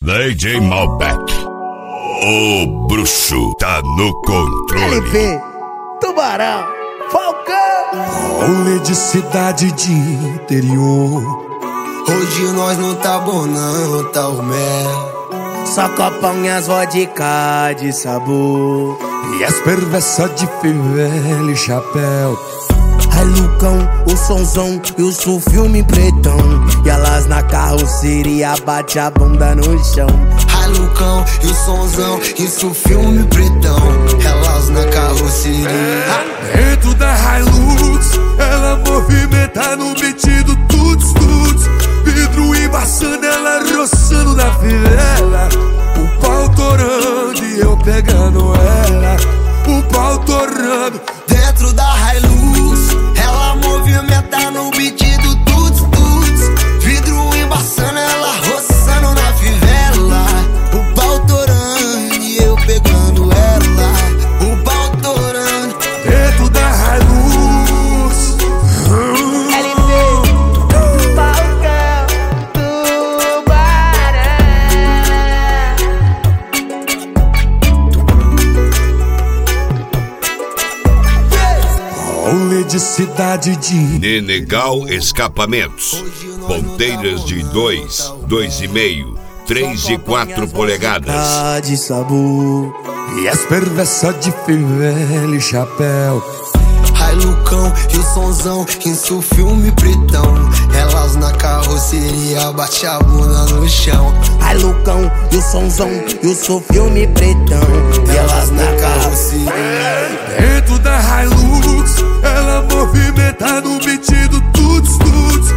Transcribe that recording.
DJ Malbec, o bruxo tá no controle. LP, Tubarão, Falcão. Rolê de cidade de interior. Hoje nós não tá bom não, tá o mel. Só copão e as vodka de sabor. E as perversas de fivela e chapéu. Ai Lucão, o sonzão e o filme pretão. E elas na carroceria bate a bunda no chão. Ai Lucão e o sonzão, isso filme pretão. Elas na carroceria. Dentro da Hilux, ela movimenta no beat do tuts tuts. Vidro embaçando, ela roçando na fivela. O pau torando e eu pegando ela. O pau torando. Dentro da Hilux, ela movimenta no beat do tuts tuts. Vidro embaçando, ela roçando na fivela. O pau torando e eu pegando ela. O pau torando. Dentro da Hilux. LP, Falcão, Tubarão. Rolê de cidade de Nenegal Escapamentos, ponteiras de 2, 2,5, 3 e 4 polegadas. De sabor. e as perversas de fivela e chapéu. Ai Lucão e o sonzão, isso filme pretão. Elas na carroceria bate a bunda no chão. Ai Lucão e o sonzão e o filme pretão. E elas na carroceria. Dentro da Hilux, ela movimenta no beat do tuts tuts.